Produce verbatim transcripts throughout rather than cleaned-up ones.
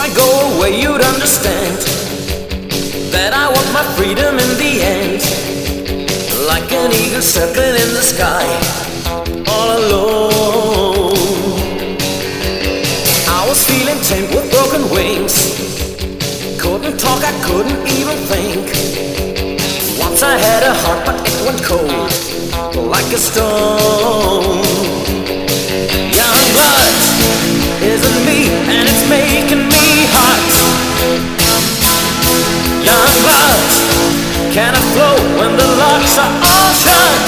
I go away, you'd understand that I want my freedom in the end. Like an eagle circling in the sky, all alone. I was feeling tame with broken wings. Couldn't talk, I couldn't even think. Once I had a heart, but it went cold, like a stone. Young blood isn't me, and it's making me hot. Young blood, can I flow when the locks are all shut?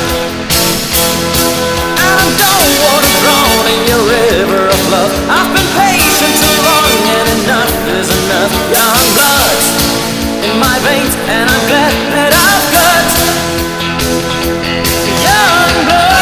And I don't want to drown in your river of love. I've been patient too long, and enough is enough. Young blood in my veins, and I'm glad that I've got young blood.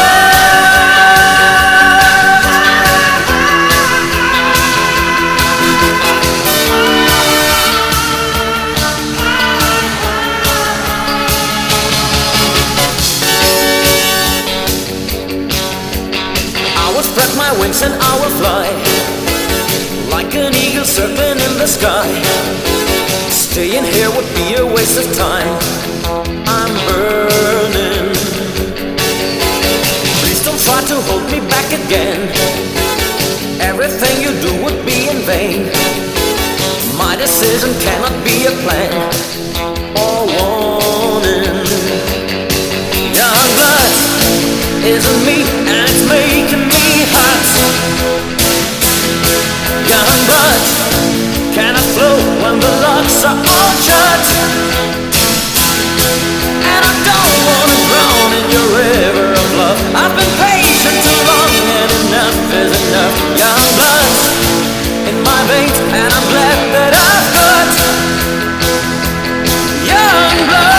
Spread my wings and I will fly, like an eagle circling in the sky. Staying here would be a waste of time. I'm burning. Please don't try to hold me back again. Everything you do would be in vain. My decision cannot be a plan or warning. Young blood isn't me, and it's making me hot. Young blood, can I flow when the locks are all shut? And I don't want to drown in your river of love. I've been patient too long, and enough is enough. Young blood in my veins, and I'm glad that I've got young blood.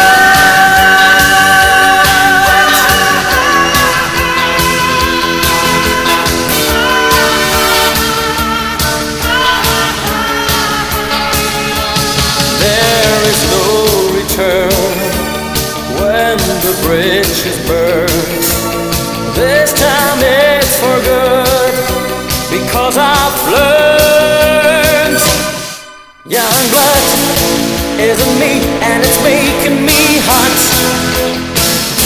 When the bridge is burst, this time it's for good, because I've learned young blood isn't me, and it's making me hot.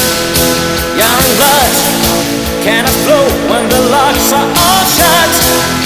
Young blood, can I flow when the locks are all shut?